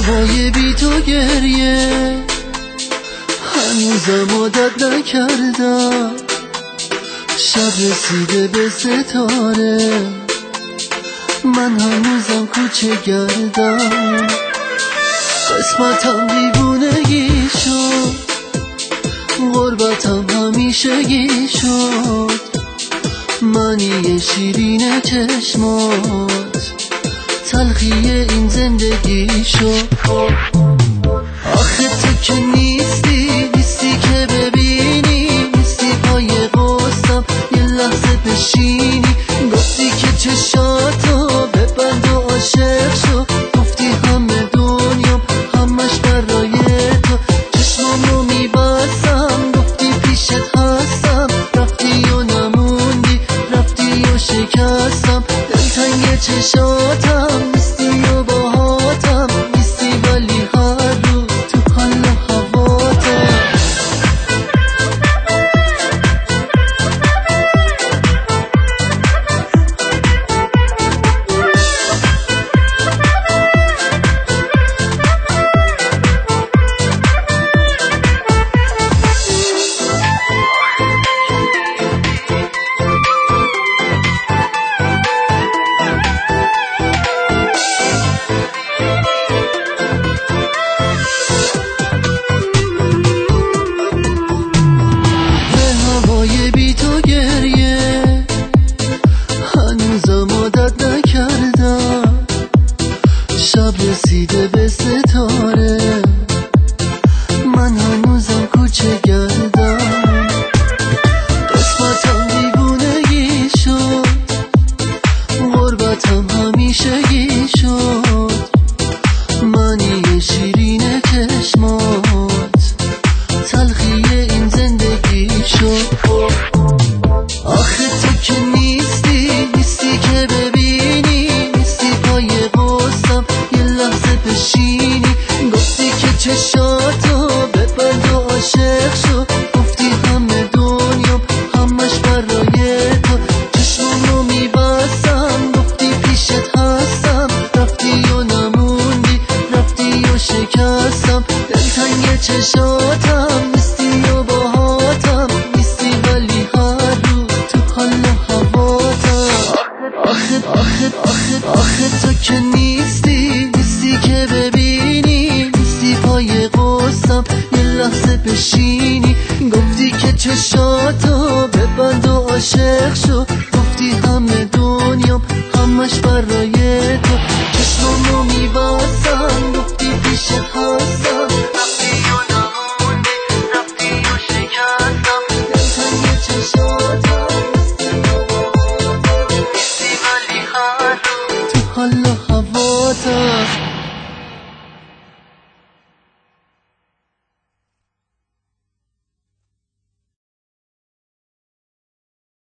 هوای بی تو گریه هنوزم عادت نکردم، شب رسیده به ستاره من هنوزم کوچه گردم. قسمتم دیوونگی شد، غربتم همیشگی شد، معنی شیرین چشمات تلخی این زندگی شد. آخه تو که نیستی که ببینی، نیستی پای قصدم یه لحظه بشینی. گفتی که چشاتو ببند و عاشق شو، گفتی همه دنیام همش برای تو. چشمامو میبستم گفتی پیشت هستم، رفتی و نموندی، رفتی و شکستم. دلتنگ چشاتم نیستی و باهاتم نیستی، ولی هر روز تو حال و هواتم. شب رسیده به ستاره من هنوزم کوچه گردم. قسمتم دیوونگی شد، غربتم همیشگی شد، معنی شیرین چشمات تلخی این زندگی شد. آخه تو که نیستی که ببینی، نیستی پای قصدم یه لحظه بشینی. گفتی که چشاتو ببند و عاشق شو، گفتی همه دنیام همش برای تو. چشمامو میبستم گفتی پیشت هستم، رفتی و نموندی، رفتی و شکستم. دلتنگ چشاتم نیستی و باهاتم نیستی، ولی هر روز تو حال و هواتم. آخه تو که نیستی که ببینی، نیستی پای قصدم یه لحظه بشینی. گفتی که چشاتو ببند و عاشق شو، گفتی همه دنیام همش برای تو. چشمامو میبستم